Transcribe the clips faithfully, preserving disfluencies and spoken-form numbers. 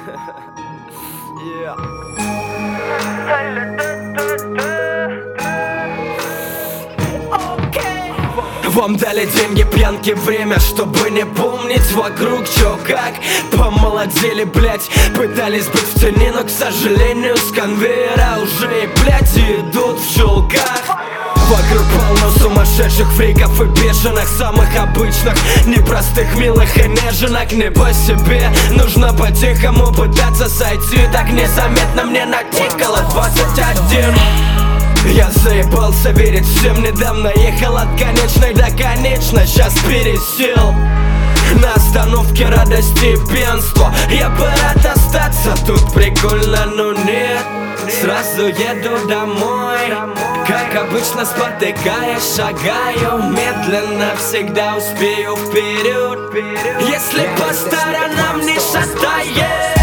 Yeah. Вам дали деньги, пьянки, время, чтобы не помнить вокруг чё как. Помолодели, блять, пытались быть в тени, но, к сожалению, с конвейера уже и, блять, идут в чулках. Вокруг полно сумасшедших фриков и бешеных, самых обычных, непростых, милых и неженок. Не по себе, нужно по-тихому пытаться сойти. Так незаметно мне натикало двадцать один. Я заебался верить всем, недавно ехал от конечной до конечной, сейчас пересел. На остановке радости и пьянство, я бы рад остаться, тут прикольно, но нет. Сразу еду домой, как обычно спотыкаясь, шагаю медленно, всегда успею вперед, если по сторонам не шатает.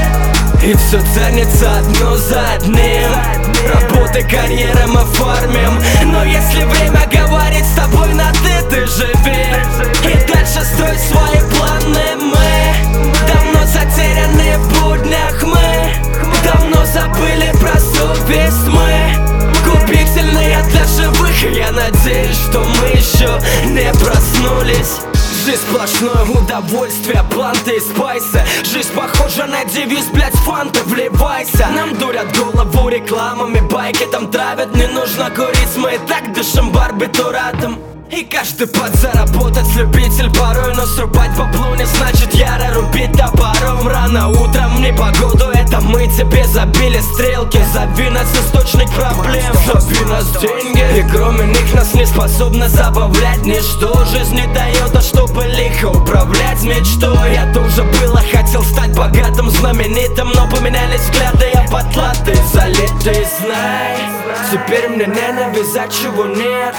И все ценится одно за одним. Работы, карьера мы оформим, но если время говорит с тобой на ты, ты живи и дальше строй свои планы. Мы давно затеряны в буднях, мы давно забыли про совесть. Мы губительные для живых, и я надеюсь, что мы еще не проснулись. Жизнь сплошное удовольствие, планты и спайсы. Жизнь похожа на девиз, блять, фанты, вливайся. Нам дурят голову рекламами, байки там травят. Не нужно курить, мы и так дышим барбитуратом. И каждый подзаработать любитель порой, но срубать бабло не значит яро рубить топором. Рано утром непогоду, это мы тебе забили стрелки. Зови нас источник проблем, зови нас деньги. И кроме них нас не способно забавлять ничто. Жизнь не дает, а чтобы лихо управлять мечтой. Я тоже было хотел стать богатым, знаменитым, но поменялись взгляды, я потлатый, залитый, знай. Теперь мне не навязать, чего нет.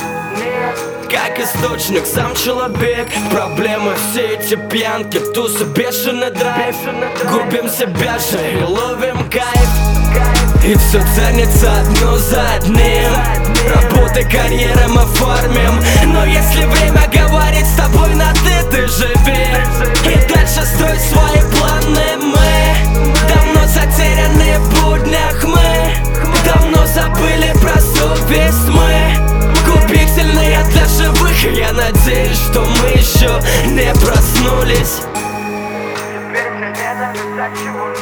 Как источник, сам человек. Проблемы, все эти пьянки, тусы, бешеный драйв. Губим себя же и ловим кайф. И все ценится одно за одним. Работы, карьера мы оформим, но если время говорит с тобой на ты, ты живи и дальше строй свои планы. Мы давно затеряны в буднях, мы давно забыли про совесть. Мы губительные для живых, и я надеюсь, что мы еще не проснулись. Теперь мне не навязать, чего